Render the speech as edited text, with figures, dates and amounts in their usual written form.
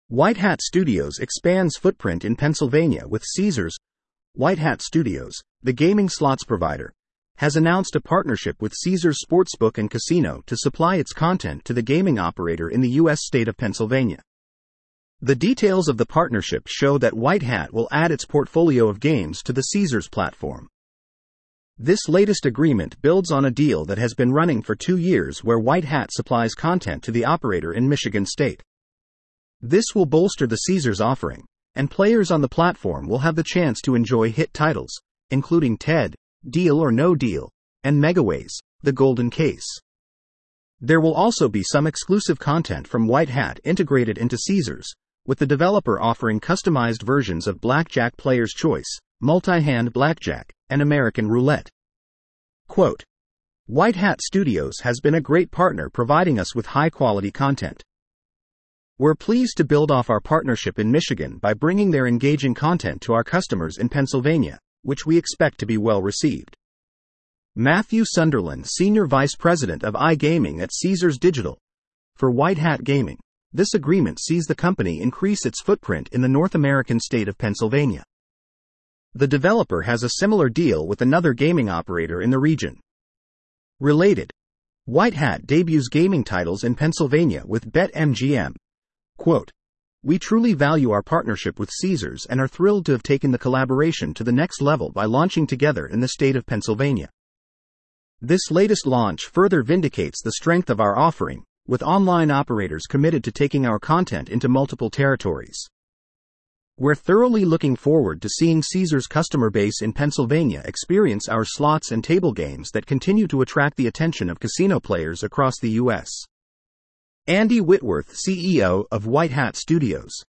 White Hat Studios expands footprint in Pennsylvania with Caesars. White Hat Studios, the gaming slots provider, has announced a partnership with Caesars Sportsbook and Casino to supply its content to the gaming operator in the U.S. state of Pennsylvania. The details of the partnership show that White Hat will add its portfolio of games to the Caesars platform. This latest agreement builds on a deal that has been running for 2 years where White Hat supplies content to the operator in Michigan State. This will bolster the Caesars offering, and players on the platform will have the chance to enjoy hit titles, including TED, Deal or No Deal, and Megaways, the Golden Case. There will also be some exclusive content from White Hat integrated into Caesars, with the developer offering customized versions of Blackjack Player's Choice, Multi-Hand Blackjack, and American Roulette. Quote, White Hat Studios has been a great partner providing us with high-quality content. We're pleased to build off our partnership in Michigan by bringing their engaging content to our customers in Pennsylvania, which we expect to be well received. Matthew Sunderland, Senior Vice President of iGaming at Caesars Digital. For White Hat Gaming, this agreement sees the company increase its footprint in the North American state of Pennsylvania. The developer has a similar deal with another gaming operator in the region. Related, White Hat debuts gaming titles in Pennsylvania with BetMGM. Quote, we truly value our partnership with Caesars and are thrilled to have taken the collaboration to the next level by launching together in the state of Pennsylvania. This latest launch further vindicates the strength of our offering, with online operators committed to taking our content into multiple territories. We're thoroughly looking forward to seeing Caesars' customer base in Pennsylvania experience our slots and table games that continue to attract the attention of casino players across the U.S. Andy Whitworth, CEO of White Hat Studios.